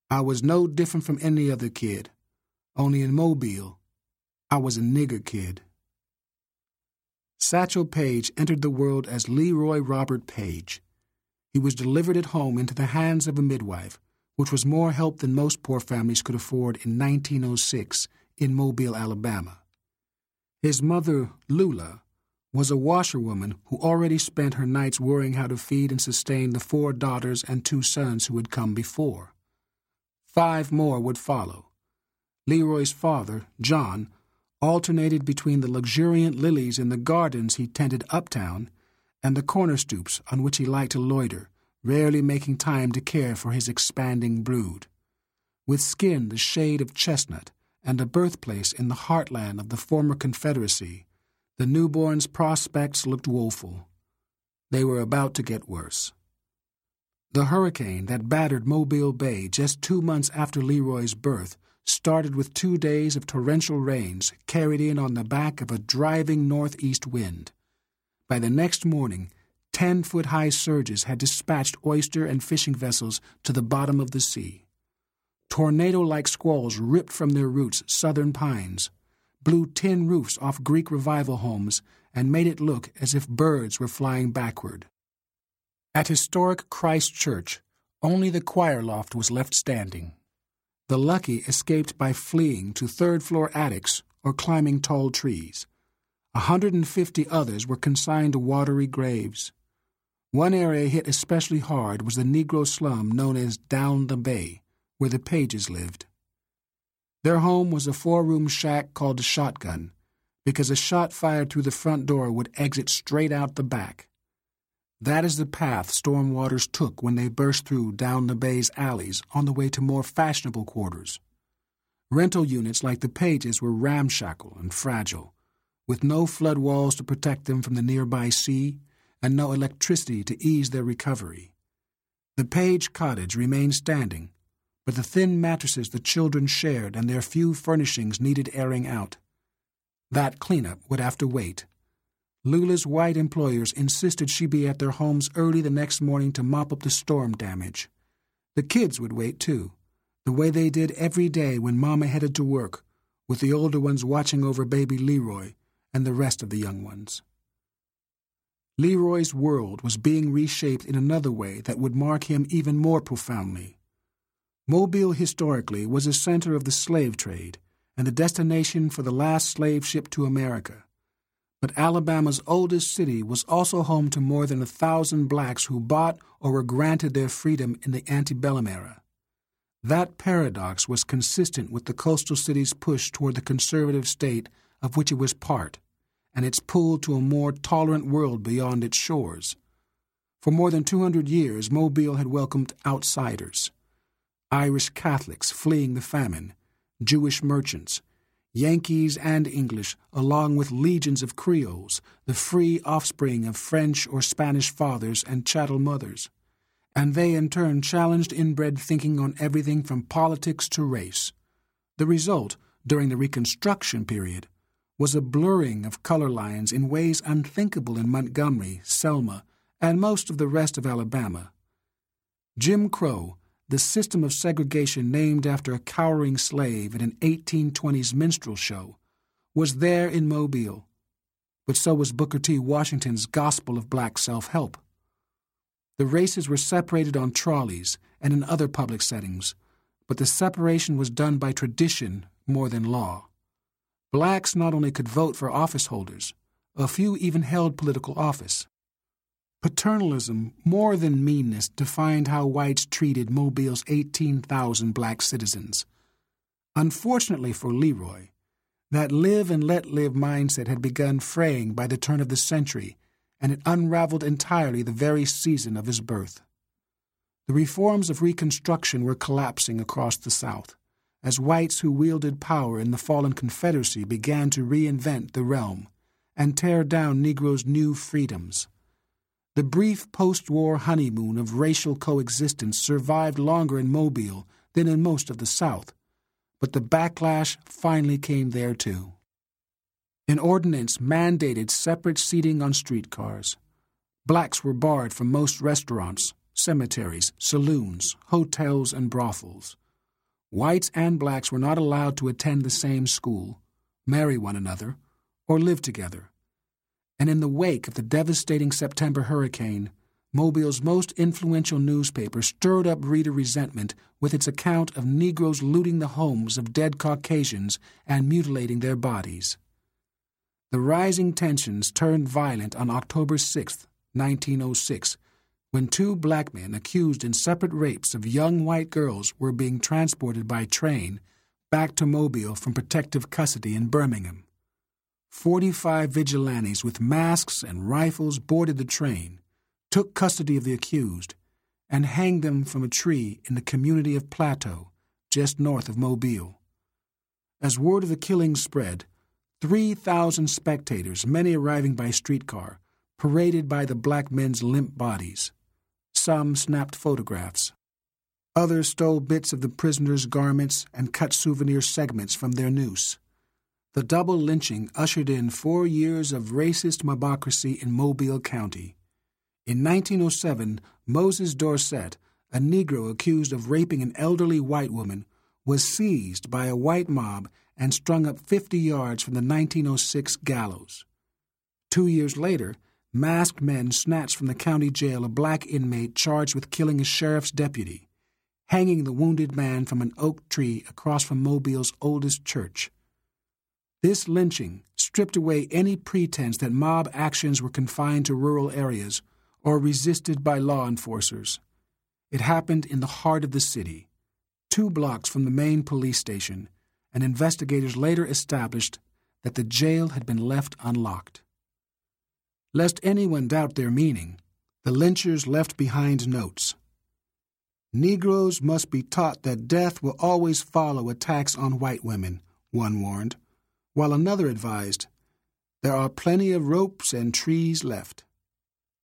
I was no different from any other kid, only in Mobile, I was a nigger kid. Satchel Paige entered the world as Leroy Robert Page. He was delivered at home into the hands of a midwife, which was more help than most poor families could afford in 1906 in Mobile, Alabama. His mother, Lula, was a washerwoman who already spent her nights worrying how to feed and sustain the 4 daughters and 2 sons who had come before. 5 more would follow. Leroy's father, John, alternated between the luxuriant lilies in the gardens he tended uptown and the corner stoops on which he liked to loiter, rarely making time to care for his expanding brood. With skin the shade of chestnut and a birthplace in the heartland of the former Confederacy, the newborn's prospects looked woeful. They were about to get worse. The hurricane that battered Mobile Bay just 2 months after Leroy's birth started with 2 days of torrential rains carried in on the back of a driving northeast wind. By the next morning, 10-foot-high surges had dispatched oyster and fishing vessels to the bottom of the sea. Tornado-like squalls ripped from their roots southern pines, blew tin roofs off Greek revival homes, and made it look as if birds were flying backward. At historic Christ Church, only the choir loft was left standing. The lucky escaped by fleeing to third-floor attics or climbing tall trees. 150 others were consigned to watery graves. One area hit especially hard was the Negro slum known as Down the Bay, where the Pages lived. Their home was a 4-room shack called a shotgun, because a shot fired through the front door would exit straight out the back. That is the path storm waters took when they burst through Down the Bay's alleys on the way to more fashionable quarters. Rental units like the Pages were ramshackle and fragile, with no flood walls to protect them from the nearby sea and no electricity to ease their recovery. The Page cottage remained standing, but the thin mattresses the children shared and their few furnishings needed airing out. That cleanup would have to wait. Lula's white employers insisted she be at their homes early the next morning to mop up the storm damage. The kids would wait, too, the way they did every day when Mama headed to work, with the older ones watching over baby Leroy and the rest of the young ones. Leroy's world was being reshaped in another way that would mark him even more profoundly. Mobile historically was a center of the slave trade and the destination for the last slave ship to America. But Alabama's oldest city was also home to more than 1,000 blacks who bought or were granted their freedom in the antebellum era. That paradox was consistent with the coastal city's push toward the conservative state of which it was part, and its pull to a more tolerant world beyond its shores. For more than 200 years, Mobile had welcomed outsiders. Irish Catholics fleeing the famine, Jewish merchants, Yankees and English, along with legions of Creoles, the free offspring of French or Spanish fathers and chattel mothers. And they in turn challenged inbred thinking on everything from politics to race. The result, during the Reconstruction period, was a blurring of color lines in ways unthinkable in Montgomery, Selma, and most of the rest of Alabama. Jim Crow, the system of segregation named after a cowering slave in an 1820s minstrel show, was there in Mobile, but so was Booker T. Washington's gospel of black self-help. The races were separated on trolleys and in other public settings, but the separation was done by tradition more than law. Blacks not only could vote for office holders, a few even held political office. Paternalism, more than meanness, defined how whites treated Mobile's 18,000 black citizens. Unfortunately for Leroy, that live and let live mindset had begun fraying by the turn of the century, and it unraveled entirely the very season of his birth. The reforms of Reconstruction were collapsing across the South, as whites who wielded power in the fallen Confederacy began to reinvent the realm and tear down Negroes' new freedoms. The brief post-war honeymoon of racial coexistence survived longer in Mobile than in most of the South, but the backlash finally came there too. An ordinance mandated separate seating on streetcars. Blacks were barred from most restaurants, cemeteries, saloons, hotels, and brothels. Whites and blacks were not allowed to attend the same school, marry one another, or live together. And in the wake of the devastating September hurricane, Mobile's most influential newspaper stirred up reader resentment with its account of Negroes looting the homes of dead Caucasians and mutilating their bodies. The rising tensions turned violent on October 6, 1906, when two black men accused in separate rapes of young white girls were being transported by train back to Mobile from protective custody in Birmingham. 45 vigilantes with masks and rifles boarded the train, took custody of the accused, and hanged them from a tree in the community of Plateau, just north of Mobile. As word of the killings spread, 3,000 spectators, many arriving by streetcar, paraded by the black men's limp bodies. Some snapped photographs. Others stole bits of the prisoners' garments and cut souvenir segments from their noose. The double lynching ushered in 4 years of racist mobocracy in Mobile County. In 1907, Moses Dorsett, a Negro accused of raping an elderly white woman, was seized by a white mob and strung up 50 yards from the 1906 gallows. 2 years later, masked men snatched from the county jail a black inmate charged with killing a sheriff's deputy, hanging the wounded man from an oak tree across from Mobile's oldest church. This lynching stripped away any pretense that mob actions were confined to rural areas or resisted by law enforcers. It happened in the heart of the city, 2 blocks from the main police station, and investigators later established that the jail had been left unlocked. Lest anyone doubt their meaning, the lynchers left behind notes. Negroes must be taught that death will always follow attacks on white women, one warned, while another advised, there are plenty of ropes and trees left.